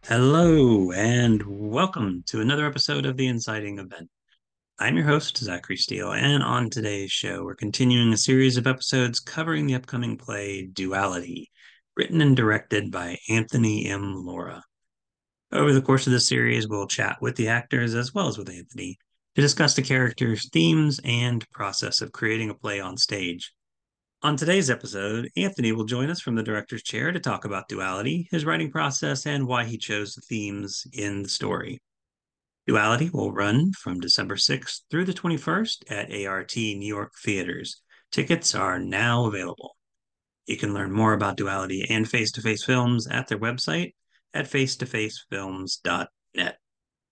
Hello, and welcome to another episode of The Inciting Event. I'm your host, Zachary Steele, and on today's show, we're continuing a series of episodes covering the upcoming play Duality, written and directed by Anthony M. Laura. Over the course of this series, we'll chat with the actors as well as with Anthony to discuss the characters' themes and process of creating a play on stage. On today's episode, Anthony will join us from the director's chair to talk about Duality, his writing process, and why he chose the themes in the story. Duality will run from December 6th through the 21st at ART New York Theaters. Tickets are now available. You can learn more about Duality and Face to Face Films at their website at facetofacefilms.net.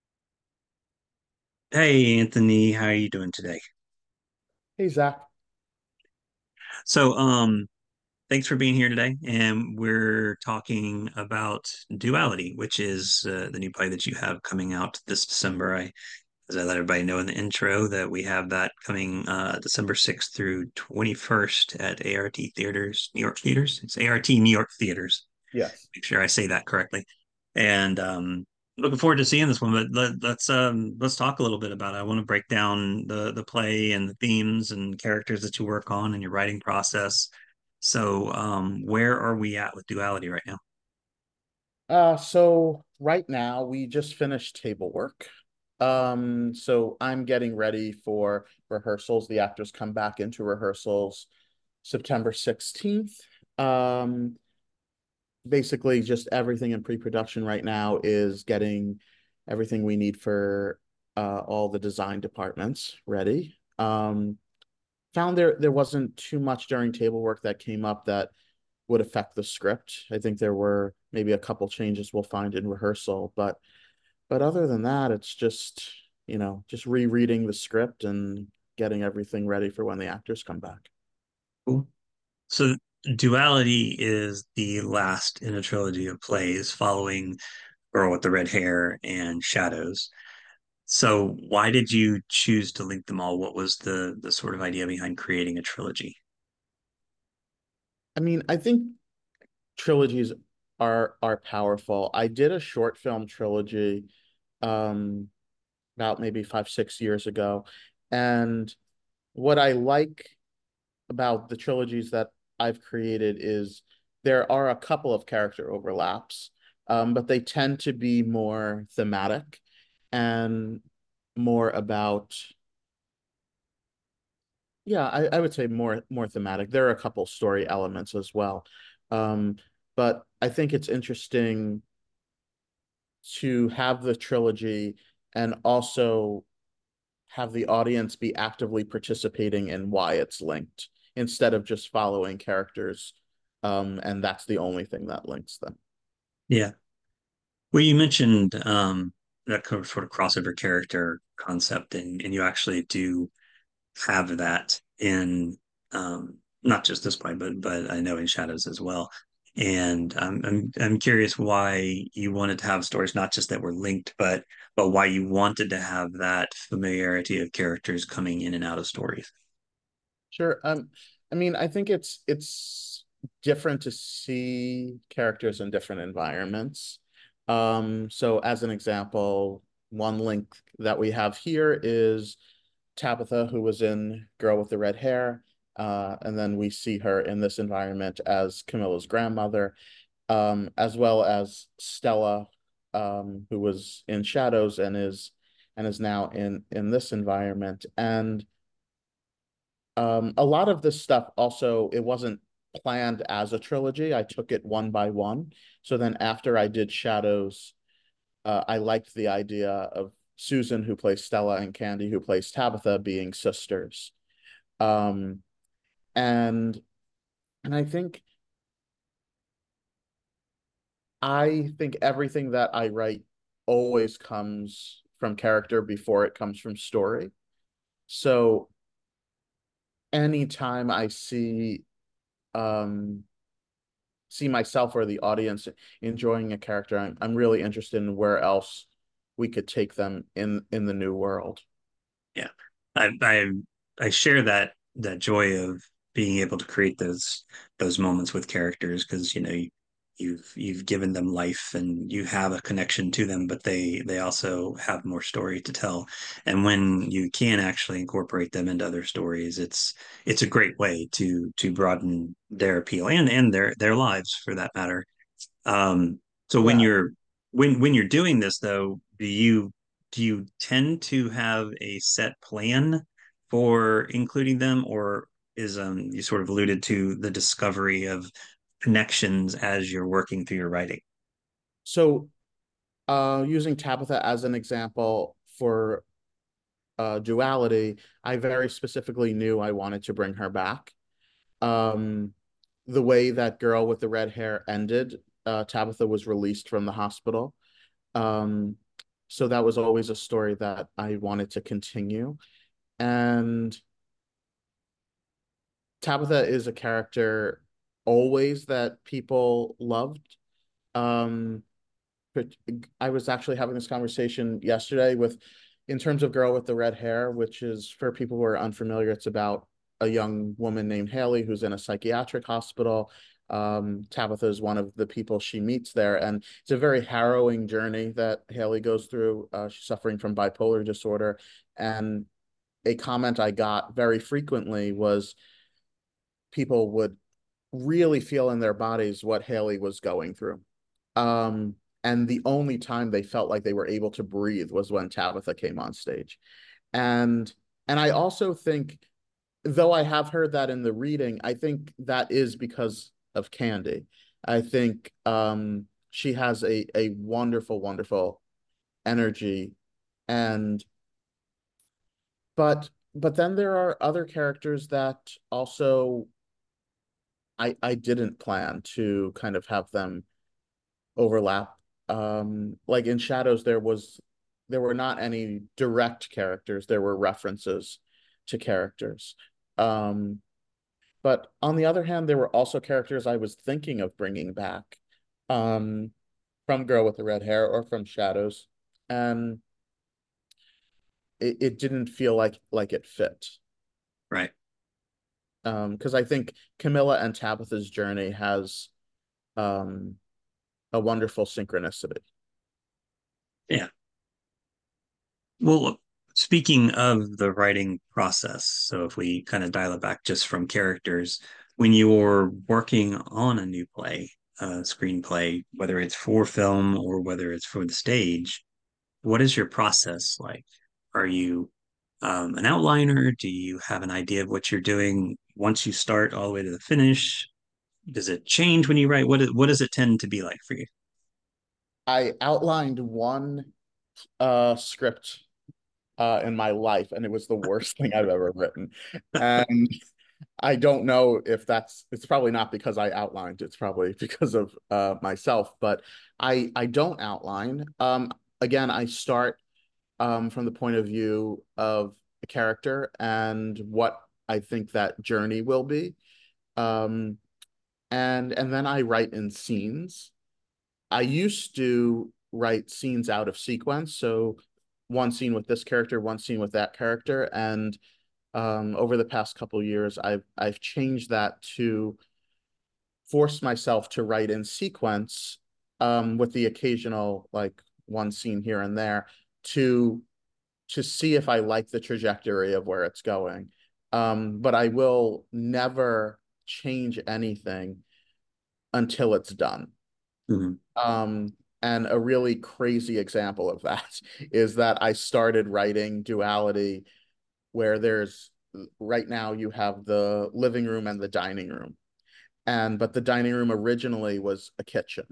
Hey, Anthony, how are you doing today? Hey, Zach. So, thanks for being here today. And we're talking about Duality, which is the new play that you have coming out this December. As I let everybody know in the intro, that we have that coming December 6th through 21st at ART Theaters, New York Theaters. It's ART New York Theaters. Yes. Make sure I say that correctly. And looking forward to seeing this one. But let's talk a little bit about it. I want to break down the play and the themes and characters that you work on and your writing process. So, where are we at with Duality right now? So right now we just finished table work. So I'm getting ready for rehearsals. The actors come back into rehearsals September 16th. Um, Basically just everything in pre-production right now is getting everything we need for all the design departments ready. Found there wasn't too much during table work that came up that would affect the script. I think there were maybe a couple changes we'll find in rehearsal, but other than that, it's just, just rereading the script and getting everything ready for when the actors come back. Cool. So, Duality is the last in a trilogy of plays following Girl with the Red Hair and Shadows. So, why did you choose to link them all? What was the sort of idea behind creating a trilogy? I mean, I think trilogies are powerful. I did a short film trilogy um about maybe 5, 6 years ago. And what I like about the trilogies that I've created is there are a couple of character overlaps, but they tend to be more thematic and more about, yeah, I would say more thematic. There are a couple story elements as well. Um, but I think it's interesting to have the trilogy and also have the audience be actively participating in why it's linked instead of just following characters. And that's the only thing that links them. Yeah. Well, you mentioned that sort of crossover character concept, and you actually do have that in not just this play, but I know in Shadows as well. And I'm curious why you wanted to have stories not just that were linked, but why you wanted to have that familiarity of characters coming in and out of stories. Sure. I mean, I think it's different to see characters in different environments. So as an example, one link that we have here is Tabitha, who was in Girl with the Red Hair. And then we see her in this environment as Camilla's grandmother, as well as Stella, who was in Shadows and is now in this environment. And a lot of this stuff also, it wasn't planned as a trilogy. I took it one by one. So then after I did Shadows, I liked the idea of Susan, who plays Stella, and Candy, who plays Tabitha, being sisters. Um, and and I think everything that I write always comes from character before it comes from story. So anytime I um see myself or the audience enjoying a character, I'm really interested in where else we could take them in the new world. Yeah, I I share that joy of being able to create those moments with characters because you've given them life and you have a connection to them, but they also have more story to tell. And when you can actually incorporate them into other stories, it's a great way to broaden their appeal and their lives for that matter. So when Yeah. you're doing this though, do you tend to have a set plan for including them, or is you sort of alluded to the discovery of connections as you're working through your writing? So using Tabitha as an example for duality, I very specifically knew I wanted to bring her back. Um, the way that Girl with the Red Hair ended, Tabitha was released from the hospital. Um, so that was always a story that I wanted to continue. And Tabitha is a character always that people loved. Um, but I was actually having this conversation yesterday with, in terms of Girl with the Red Hair, which is for people who are unfamiliar, it's about a young woman named Haley who's in a psychiatric hospital. Tabitha is one of the people she meets there, and it's a very harrowing journey that Haley goes through. She's suffering from bipolar disorder, and a comment I got very frequently was people would really feel in their bodies what Haley was going through. Um, and the only time they felt like they were able to breathe was when Tabitha came on stage. And and I also think, though I have heard that in the reading, I think that is because of Candy. I think she has a wonderful, wonderful energy. And but then there are other characters that also I didn't plan to kind of have them overlap. Like in Shadows, there were not any direct characters. There were references to characters. Um, but on the other hand, there were also characters I was thinking of bringing back, um, from Girl with the Red Hair or from Shadows, and it didn't feel like it fit. Right. Because I think Camilla and Tabitha's journey has um a wonderful synchronicity. Yeah. Well, speaking of the writing process, so if we kind of dial it back just from characters, when you're working on a new play, screenplay, whether it's for film or whether it's for the stage, what is your process like? Are you an outliner? Do you have an idea of what you're doing once you start all the way to the finish? Does it change when you write? What does it tend to be like for you? I outlined one script in my life, and it was the worst thing I've ever written. And I don't know if it's probably not because I outlined, it's probably because of myself, but I don't outline. Again, I start from the point of view of a character and what I think that journey will be. Um, and then I write in scenes. I used to write scenes out of sequence, so one scene with this character, one scene with that character, and over the past couple of years, I've changed that to force myself to write in sequence, with the occasional like one scene here and there to to see if I like the trajectory of where it's going. But I will never change anything until it's done. Mhm. Um, and a really crazy example of that is that I started writing Duality where there's right now you have the living room and the dining room. And but the dining room originally was a kitchen.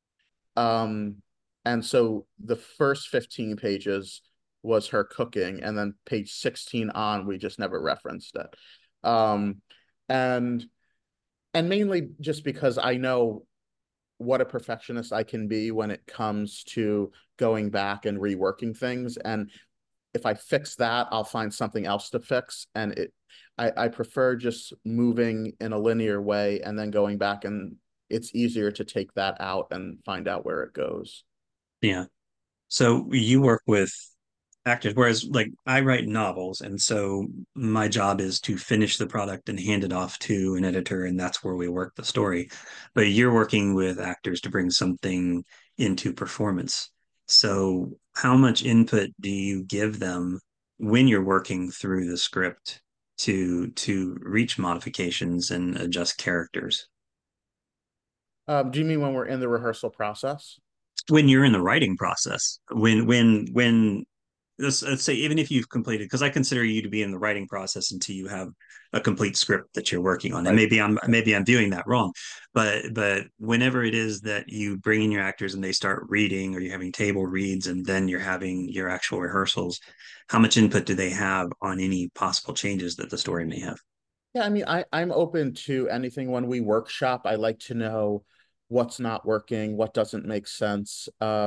Um, and so the first 15 pages was her cooking, and then page 16 on, we just never referenced it. Um, and and mainly just because I know what a perfectionist I can be when it comes to going back and reworking things. And if I fix that, I'll find something else to fix. And I prefer just moving in a linear way and then going back, and it's easier to take that out and find out where it goes. Yeah. So you work with actors. Whereas, like, I write novels, and so my job is to finish the product and hand it off to an editor, and that's where we work the story. But you're working with actors to bring something into performance. So, how much input do you give them when you're working through the script to reach modifications and adjust characters? Do you mean when we're in the rehearsal process? When you're in the writing process, when let's say even if you've completed, because I consider you to be in the writing process until you have a complete script that you're working on, and Right. maybe I'm viewing that wrong, but whenever it is that you bring in your actors and they start reading, or you're having table reads, and then you're having your actual rehearsals, how much input do they have on any possible changes that the story may have? Yeah, I mean, I'm open to anything. When we workshop, I like to know what's not working, what doesn't make sense.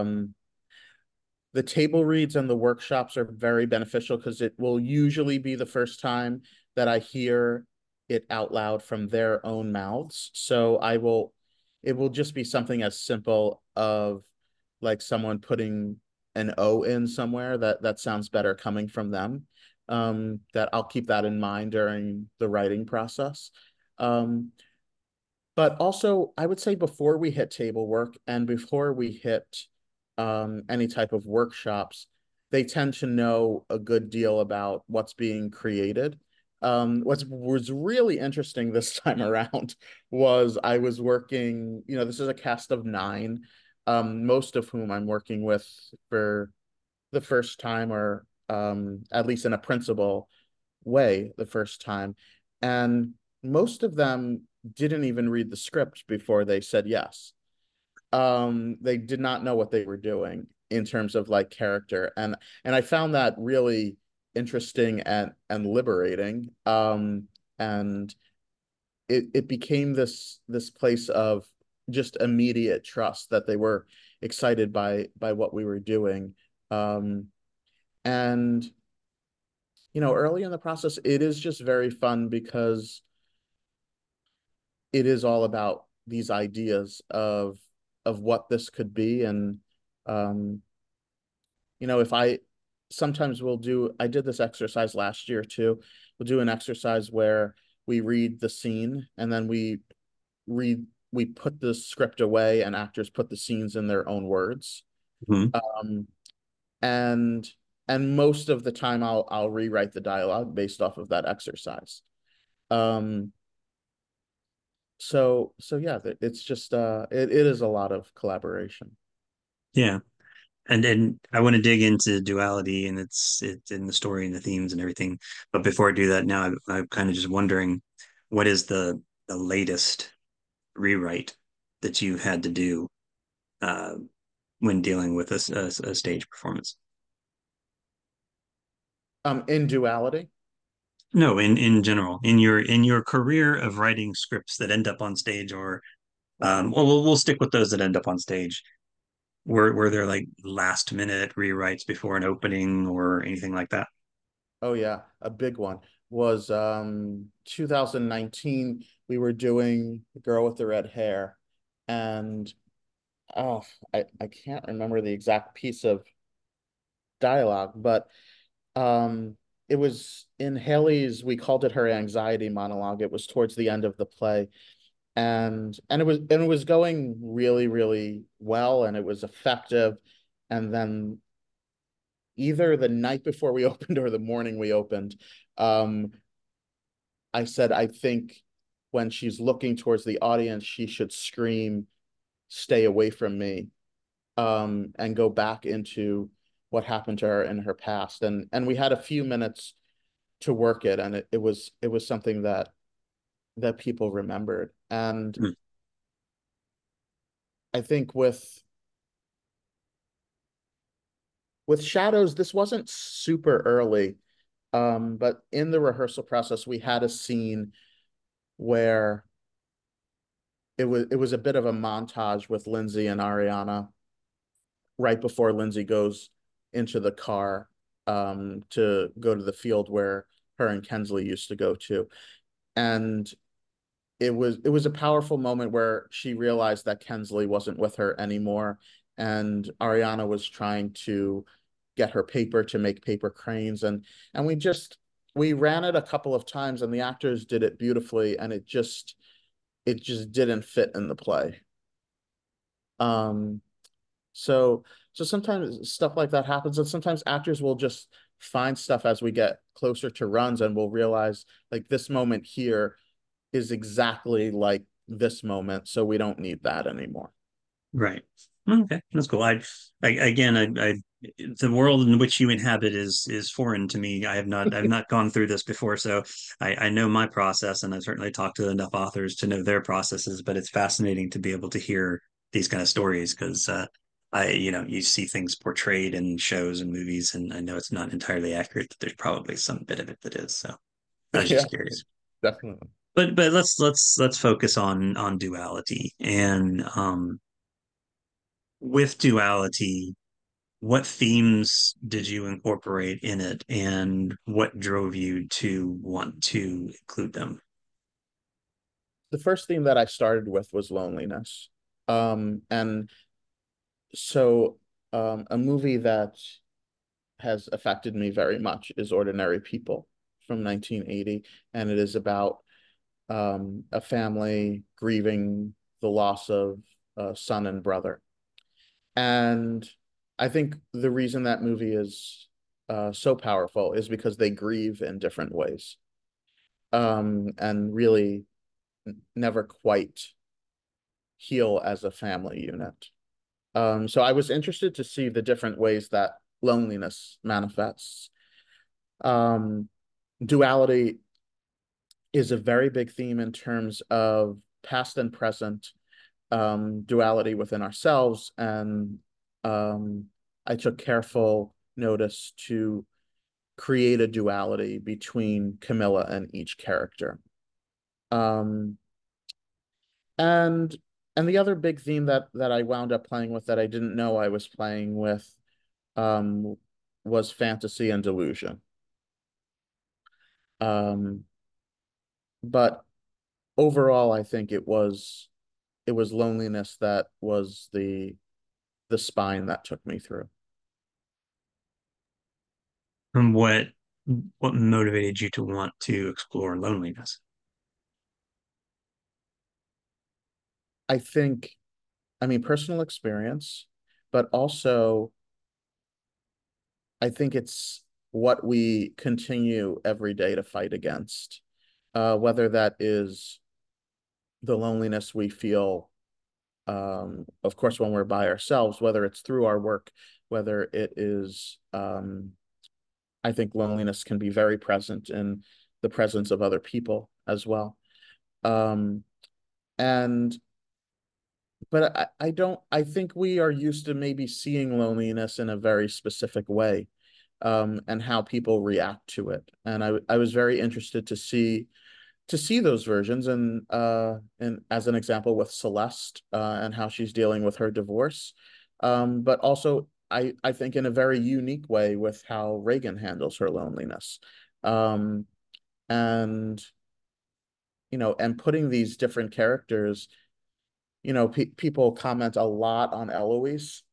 The table reads and the workshops are very beneficial because it will usually be the first time that I hear it out loud from their own mouths. So it will just be something as simple of like someone putting an O in somewhere that sounds better coming from them. That I'll keep that in mind during the writing process. Um, but also, I would say before we hit table work and before we hit any type of workshops, they tend to know a good deal about what's being created. What was really interesting this time around was I was working, this is a cast of nine, most of whom I'm working with for the first time, or at least in a principal way the first time. And most of them didn't even read the script before they said yes. They did not know what they were doing in terms of like character. And I found that really interesting and liberating. And it became this place of just immediate trust that they were excited by what we were doing. And early in the process, it is just very fun because it is all about these ideas of what this could be. And um, if I sometimes we'll do I did this exercise last year too. We'll do an exercise where we read the scene and then read we put the script away and actors put the scenes in their own words. Mhm. Um, and and most of the time I'll rewrite the dialogue based off of that exercise. Um, so yeah, it's just it is a lot of collaboration. Yeah. And I want to dig into duality and it's in the story and the themes and everything. But before I do that, now I'm kind of just wondering, what is the latest rewrite that you had to do uh, when dealing with a stage performance? In duality. No, in general, in your career of writing scripts that end up on stage, or well, we'll stick with those that end up on stage. Were there like last minute rewrites before an opening or anything like that? Oh yeah, a big one was 2019. We were doing The Girl with the Red Hair, and oh, I can't remember the exact piece of dialogue, but it was in Haley's, we called it her anxiety monologue. It was towards the end of the play, and it was going really, really well, and it was effective. And then either the night before we opened or the morning we opened, um, I said, I think when she's looking towards the audience, she should scream, "Stay away from me," and go back into what happened to her in her past. And we had a few minutes to work it, and it was something that people remembered. And Hmm. I think with Shadows, this wasn't super early, but in the rehearsal process, we had a scene where it was a bit of a montage with Lindsay and Ariana right before Lindsay goes into the car to go to the field where her and Kensley used to go to. And it was a powerful moment where she realized that Kensley wasn't with her anymore, and Ariana was trying to get her paper to make paper cranes, and we ran it a couple of times, and the actors did it beautifully, and it just didn't fit in the play. Um, so so sometimes stuff like that happens, and sometimes actors will just find stuff as we get closer to runs, and we'll realize like this moment here is exactly like this moment, so we don't need that anymore. Right. Okay, that's cool. Again, the world in which you inhabit is foreign to me. I've not gone through this before, so I know my process, and I've certainly talked to enough authors to know their processes. But it's fascinating to be able to hear these kind of stories because you see things portrayed in shows and movies, and I know it's not entirely accurate, but there's probably some bit of it that is. So I was Yeah, just curious. definitely. But let's focus on duality and with duality, what themes did you incorporate in it and what drove you to want to include them? The first theme that I started with was loneliness. And so a movie that has affected me very much is Ordinary People from 1980, and it is about a family grieving the loss of a son and brother. And I think the reason that movie is so powerful is because they grieve in different ways, and really never quite heal as a family unit. So I was interested to see the different ways that loneliness manifests. Um, Duality is a very big theme in terms of past and present, duality within ourselves. And um, I took careful notice to create a duality between Camilla and each character. Um, and and the other big theme that I wound up playing with that I didn't know I was playing with, um, was fantasy and delusion. Um, but overall, I think it was loneliness that was the spine that took me through. And what motivated you to want to explore loneliness? I think, I mean, personal experience, but also I think it's what we continue every day to fight against, whether that is the loneliness we feel, of course, when we're by ourselves, whether it's through our work, whether it is, I think loneliness can be very present in the presence of other people as well. Um, and but I don't, I think we are used to maybe seeing loneliness in a very specific way, and how people react to it. And I was very interested to see those versions, and as an example with Celeste, and how she's dealing with her divorce, but also I think in a very unique way with how Reagan handles her loneliness, um, and and putting these different characters. People comment a lot on Eloise,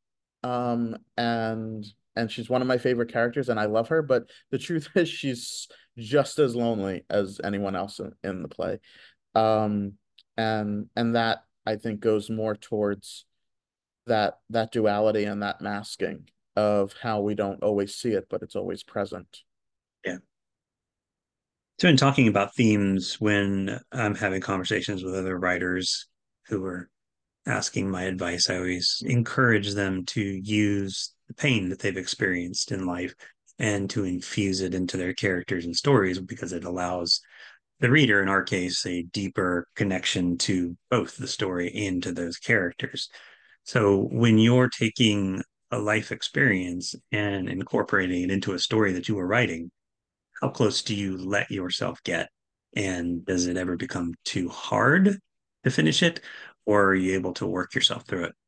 and she's one of my favorite characters, and I love her. But the truth is, she's just as lonely as anyone else in the play. Um, and that I think goes more towards that duality and that masking of how we don't always see it, but it's always present. Yeah. So in talking about themes, when I'm having conversations with other writers who are asking my advice, I always encourage them to use the pain that they've experienced in life and to infuse it into their characters and stories because it allows the reader, in our case, a deeper connection to both the story and to those characters. So when you're taking a life experience and incorporating it into a story that you are writing, how close do you let yourself get? And does it ever become too hard to finish it? Or are you able to work yourself through it?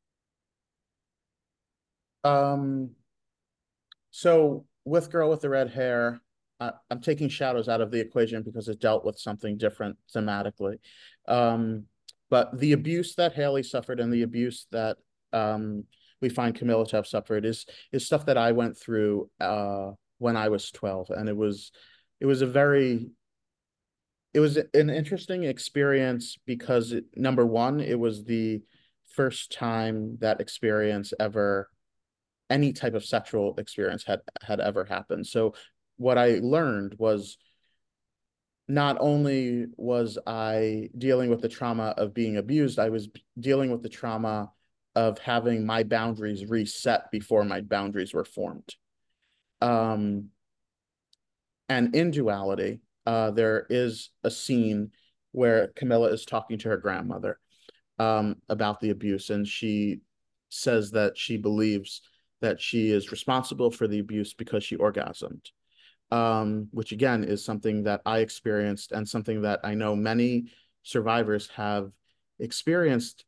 Um, So with Girl with the Red Hair, I'm taking Shadows out of the equation because it dealt with something different thematically. Um, but the abuse that Haley suffered and the abuse that, we find Camilla to have suffered is stuff that I went through when I was 12. And it was a very it was an interesting experience because number one, it was the first time that experience ever any type of sexual experience had ever happened. So what I learned was not only was I dealing with the trauma of being abused, I was dealing with the trauma of having my boundaries reset before my boundaries were formed. Um, and in Duality, there is a scene where Camilla is talking to her grandmother about the abuse, and she says that she believes that she is responsible for the abuse because she orgasmed, which again is something that I experienced and something that I know many survivors have experienced.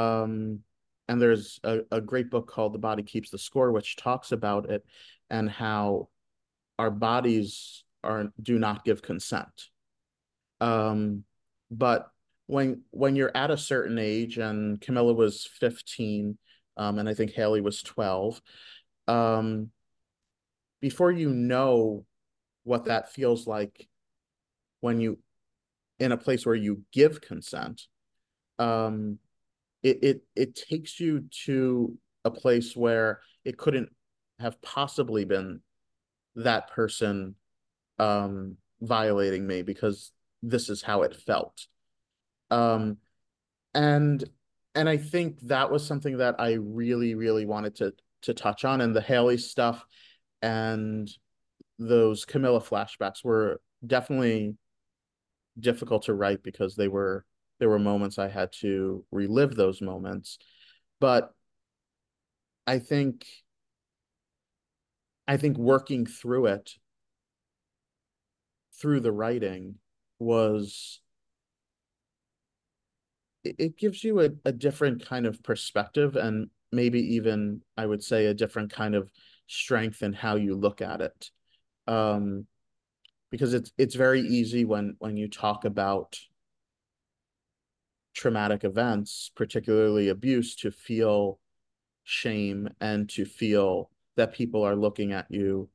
And there's a great book called The Body Keeps the Score, which talks about it and how our bodies do not give consent. Um, but when you're at a certain age, and Camilla was 15, and I think Haley was 12, um, before you know what that feels like when you in a place where you give consent, um, it takes you to a place where it couldn't have possibly been that person violating me because this is how it felt. Um, and and I think that was something that I really, really wanted to touch on. And the Haley stuff and those Camilla flashbacks were definitely difficult to write because there were moments I had to relive those moments. But I think I think working through it through the writing was it gives you a different kind of perspective, and maybe even I would say a different kind of strength in how you look at it. Um, because it's very easy when you talk about traumatic events, particularly abuse, to feel shame and to feel that people are looking at you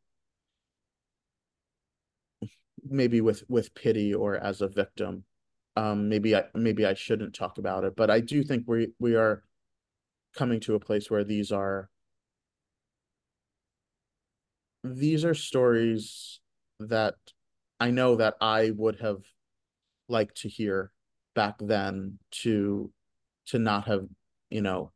maybe with pity or as a victim. Maybe I shouldn't talk about it, but I do think we are coming to a place where these are stories that I know that I would have liked to hear back then to not have, you know,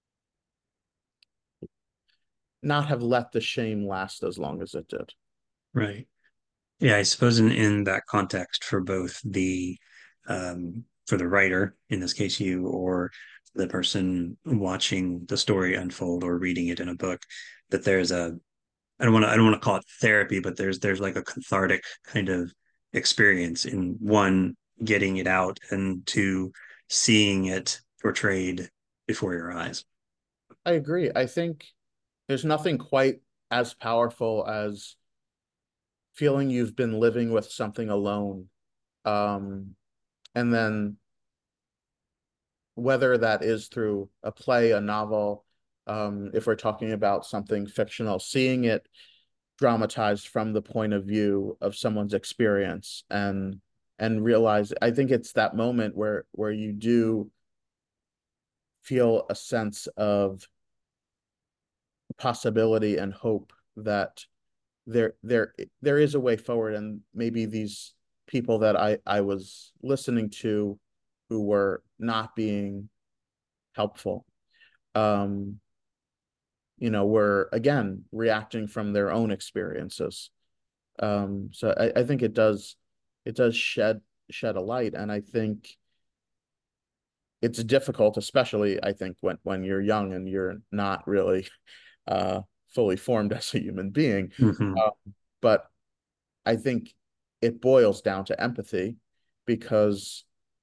not have let the shame last as long as it did. Right. Yeah, I suppose in that context for both for the writer, in this case you, or the person watching the story unfold or reading it in a book, that there's a I don't want to call it therapy, but there's like a cathartic kind of experience in one getting it out and two seeing it portrayed before your eyes. I agree. I think there's nothing quite as powerful as feeling you've been living with something alone. Um, and then whether that is through a play, a novel, if we're talking about something fictional, seeing it dramatized from the point of view of someone's experience and realize I think it's that moment where you do feel a sense of possibility and hope that there is a way forward, and maybe these people that I was listening to who were not being helpful, um were again reacting from their own experiences. So I think it does shed a light, and I think it's difficult, especially I think when you're young and you're not really fully formed as a human being. Mm-hmm. Uh, but I think it boils down to empathy because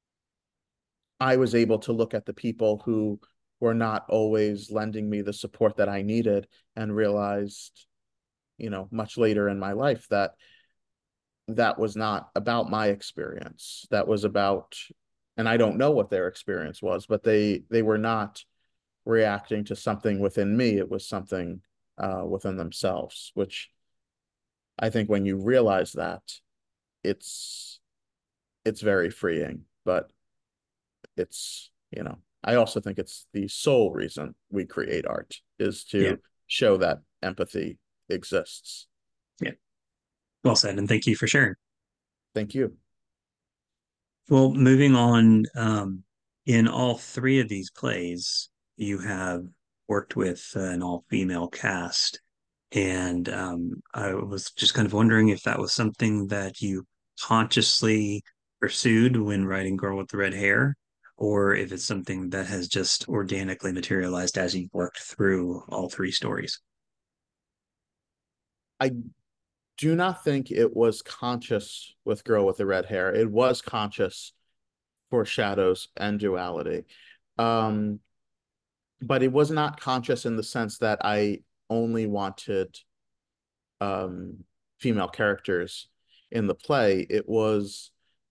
I was able to look at the people who were not always lending me the support that I needed and realized, much later in my life that that was not about my experience. That was about, and I don't know what their experience was, but they were not. reacting to something within me. It was something within themselves, which I think when you realize that, it's it's very freeing. But it's, I also think it's the sole reason we create art is Yeah. to show that empathy exists. Yeah. Well said, and thank you for sharing. Thank you. Well, moving on, in all three of these plays, you have worked with an all-female cast, and I was just kind of wondering if that was something that you consciously pursued when writing Girl with the Red Hair, or if it's something that has just organically materialized as you've worked through all three stories. I do not think it was conscious with Girl with the Red Hair. It was conscious for Shadows and Duality. Um, but it was not conscious in the sense that I only wanted um, female characters in the play. It was,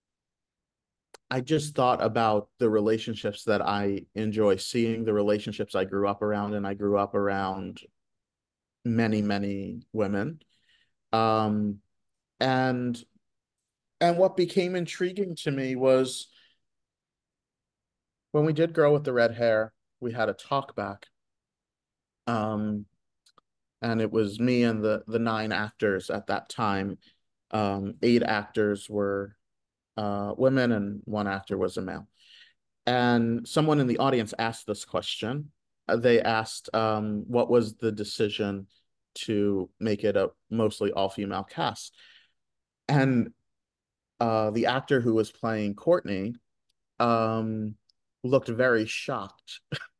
I just thought about the relationships that I enjoy seeing, the relationships I grew up around, and I grew up around many, many women. Um, and what became intriguing to me was when we did Girl with the Red Hair, we had a talk back. Um, and it was me and the nine actors at that time. Eight actors were women and one actor was a male. And someone in the audience asked this question. They asked, what was the decision to make it a mostly all-female cast? And the actor who was playing Courtney um, looked very shocked.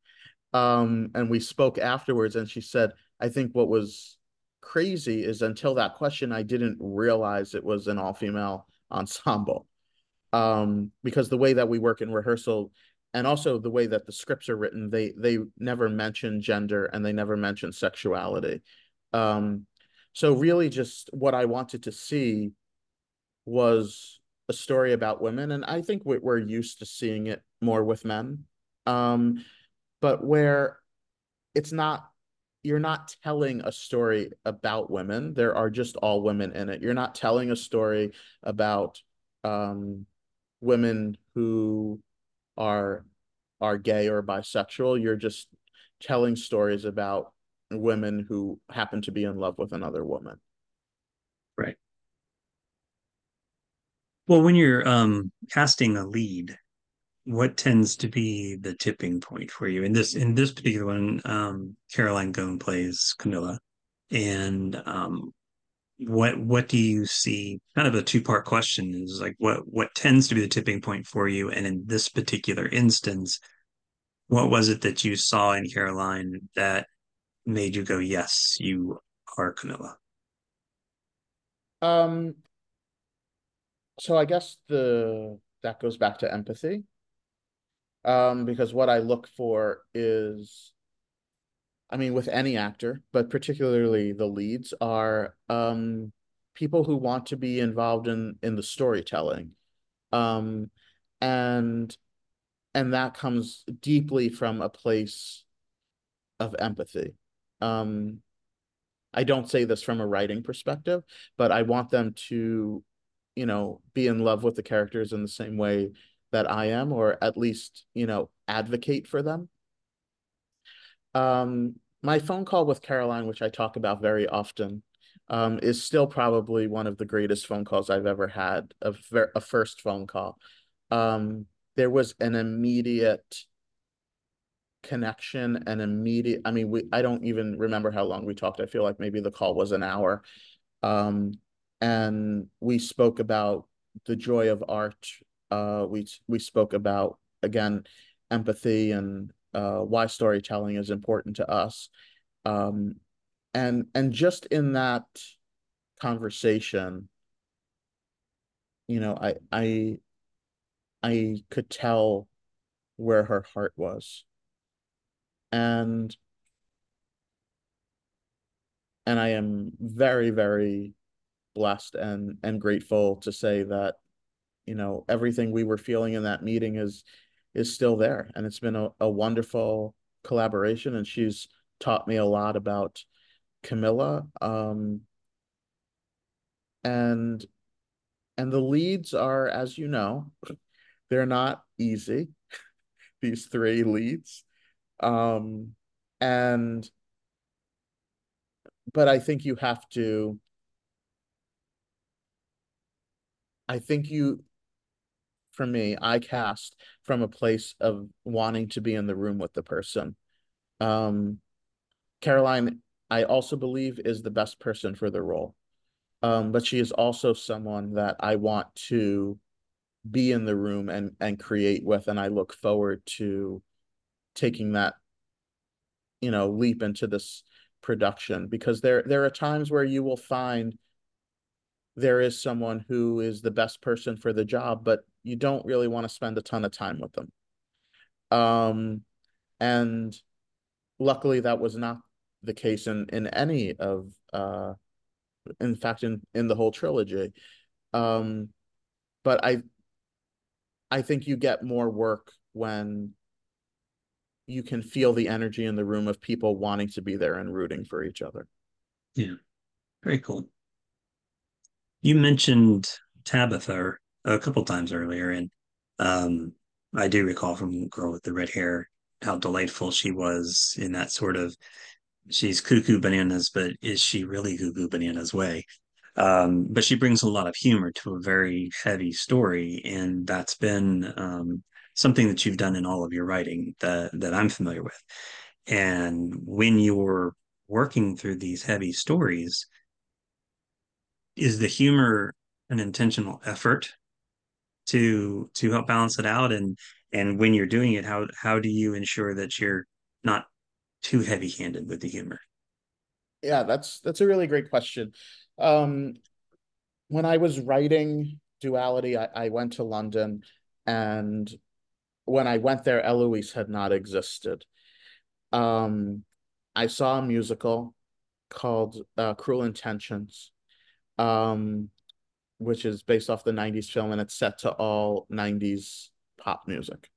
And we spoke afterwards, and she said, I think what was crazy is until that question, I didn't realize it was an all-female ensemble. Because the way that we work in rehearsal and also the way that the scripts are written, they never mention gender and they never mention sexuality. Um, so really just what I wanted to see was a story about women, and I think we're used to seeing it more with men. Um, but where it's not, you're not telling a story about women. There are just all women in it. You're not telling a story about um women who are gay or bisexual. You're just telling stories about women who happen to be in love with another woman. Right. Well, when you're casting a lead, what tends to be the tipping point for you? In this particular one, Caroline Gone plays Camilla, and what do you see? Kind of a two-part question is like what tends to be the tipping point for you, and in this particular instance, what was it that you saw in Caroline that made you go, yes, you are Camilla? Um, so I guess the that goes back to empathy. Because what I look for is, I mean, with any actor, but particularly the leads, are people who want to be involved in the storytelling. Um, and that comes deeply from a place of empathy. Um, I don't say this from a writing perspective, but I want them to, be in love with the characters in the same way that I am, or at least, advocate for them. My phone call with Caroline, which I talk about very often, is still probably one of the greatest phone calls I've ever had, a first phone call. Um, there was an immediate connection and immediate, I mean, I don't even remember how long we talked. I feel like maybe the call was an hour. Um, and we spoke about the joy of art. We spoke about, again, empathy and why storytelling is important to us. Um, and just in that conversation, you know, I could tell where her heart was. And I am very, very blessed and grateful to say that, everything we were feeling in that meeting is still there. And it's been a wonderful collaboration, and she's taught me a lot about Camilla. And the leads are, as you know, they're not easy, these three leads. Um, and but I think you have to, I think you, for me, I cast from a place of wanting to be in the room with the person. Um, Caroline, I also believe is the best person for the role. But she is also someone that I want to be in the room and create with, and I look forward to taking that, leap into this production, because there are times where you will find there is someone who is the best person for the job, but you don't really want to spend a ton of time with them. Um, and luckily that was not the case in any of in fact in the whole trilogy. Um, but I think you get more work when you can feel the energy in the room of people wanting to be there and rooting for each other. Yeah, very cool. You mentioned Tabitha a couple times earlier, and um, I do recall from Girl with the Red Hair how delightful she was in that sort of she's cuckoo bananas, but is she really cuckoo bananas way? But she brings a lot of humor to a very heavy story, and that's been something that you've done in all of your writing that I'm familiar with. And when you're working through these heavy stories, is the humor an intentional effort to help balance it out? And when you're doing it, how do you ensure that you're not too heavy-handed with the humor? Yeah, that's a really great question. Um, when I was writing Duality, I went to London, and when I went there, Eloise had not existed. Um, I saw a musical called Cruel Intentions, um, which is based off the 90s film, and it's set to all 90s pop music.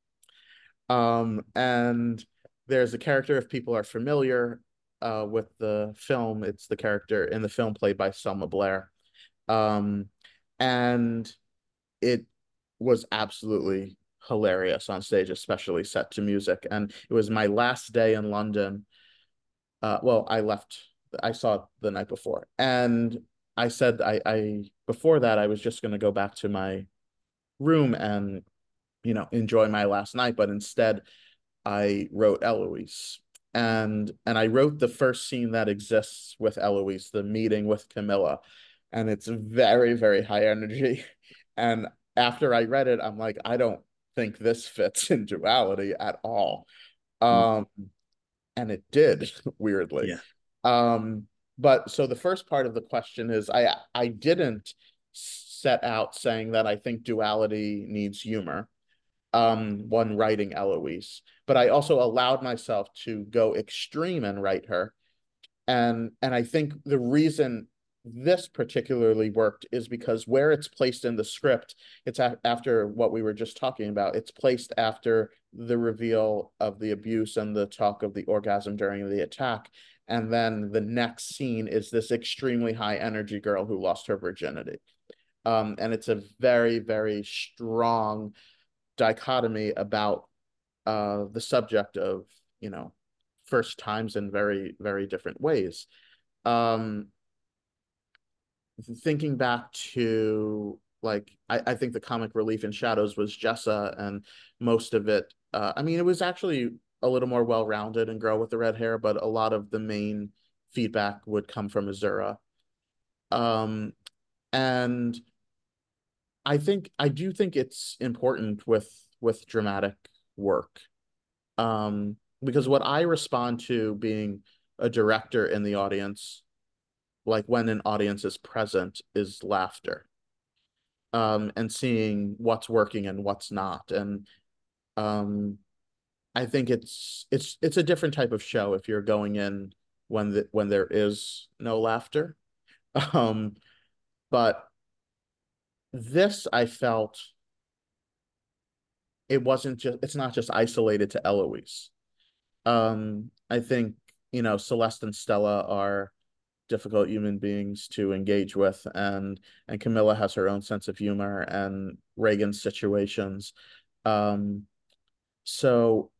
And there's a character, if people are familiar with the film, it's the character in the film played by Selma Blair. Um, and it was absolutely hilarious on stage, especially set to music. And it was my last day in London. Well, I left, I saw it the night before. And I said, before that, I was just going to go back to my room and, enjoy my last night. But instead, I wrote Eloise. And I wrote the first scene that exists with Eloise, the meeting with Camilla. And it's very, very high energy. And after I read it, I'm like, I don't think this fits in Duality at all. Um, and it did, weirdly. Yeah. Um, but so the first part of the question is I didn't set out saying that I think Duality needs humor when writing Eloise, but I also allowed myself to go extreme and write her. And I think the reason this particularly worked is because where it's placed in the script, it's after what we were just talking about. It's placed after the reveal of the abuse and the talk of the orgasm during the attack. And then the next scene is this extremely high energy girl who lost her virginity. And it's a very, very strong dichotomy about the subject of, you know, first times in very, very different ways. Um, Thinking back to, like, I think the comic relief in Shadows was Jessa, and most of it, I mean, it was actually a little more well-rounded in Girl with the Red Hair, but a lot of the main feedback would come from Azura. Um, and I do think it's important with dramatic work. Because what I respond to being a director in the audience, like when an audience is present, is laughter. And seeing what's working and what's not. And um, I think it's a different type of show if you're going in when there is no laughter. Um, but this, I felt, it's not just isolated to Eloise. I think, Celeste and Stella are difficult human beings to engage with, and Camilla has her own sense of humor, and Reagan's situations. Um, so,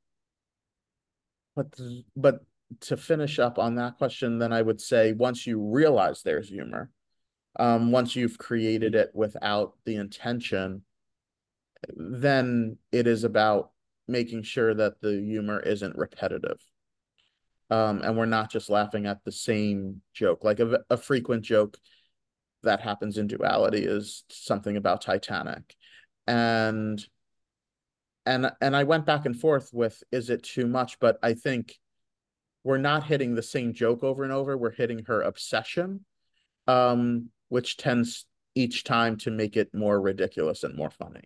but to finish up on that question, then I would say once you realize there's humor, once you've created it without the intention, then it is about making sure that the humor isn't repetitive. And we're not just laughing at the same joke. Like a frequent joke that happens in Duality is something about Titanic. And and I went back and forth with, is it too much? But I think we're not hitting the same joke over and over. We're hitting her obsession, which tends each time to make it more ridiculous and more funny.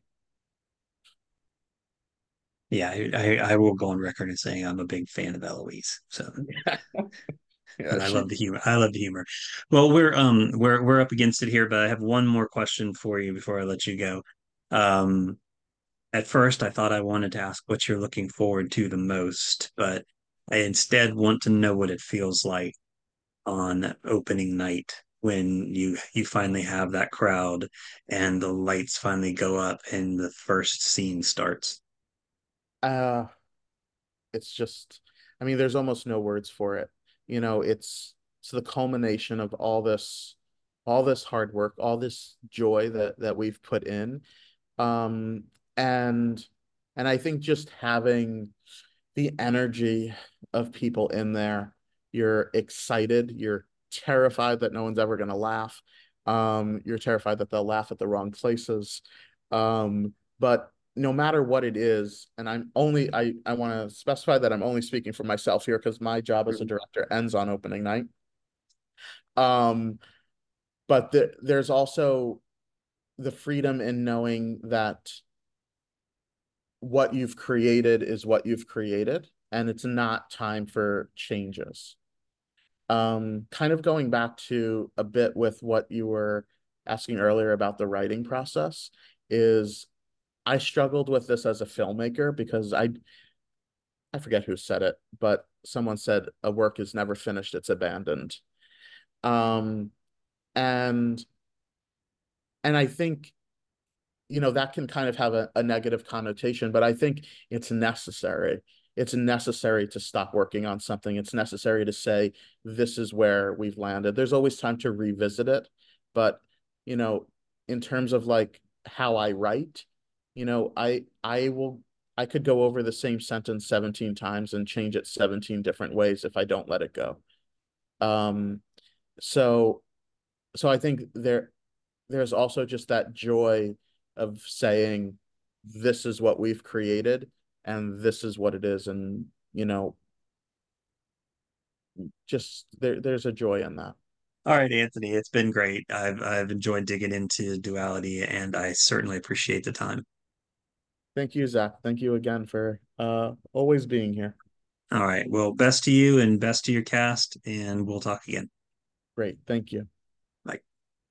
Yeah, I will go on record as saying I'm a big fan of Eloise. So, Yeah, and I love the humor. I love the humor. Well, we're up against it here, but I have one more question for you before I let you go. Um, at first, I thought I wanted to ask what you're looking forward to the most, but I instead want to know what it feels like on opening night when you finally have that crowd and the lights finally go up and the first scene starts. uh, it's just, I mean, there's almost no words for it. It's the culmination of all this hard work, all this joy that we've put in. Um, and and I think just having the energy of people in there, you're excited, you're terrified that no one's ever going to laugh. You're terrified that they'll laugh at the wrong places. But no matter what it is, and I want to specify that I'm only speaking for myself here because my job as a director ends on opening night. Um, but there's also the freedom in knowing that what you've created is what you've created, and it's not time for changes. Kind of going back to a bit with what you were asking earlier about the writing process, is I struggled with this as a filmmaker because I forget who said it, but someone said a work is never finished, it's abandoned. Um, and and I think, that can kind of have a negative connotation, but I think it's necessary. It's necessary to stop working on something. It's necessary to say, this is where we've landed. There's always time to revisit it. But, you know, in terms of like how I write, I could go over the same sentence 17 times and change it 17 different ways if I don't let it go. Um, so so I think there's also just that joy of saying, this is what we've created and this is what it is. And, just there's a joy in that. All right, Anthony, it's been great. I've enjoyed digging into duality, and I certainly appreciate the time. Thank you, Zach. Thank you again for always being here. All right, well, best to you and best to your cast, and we'll talk again. Great. Thank you.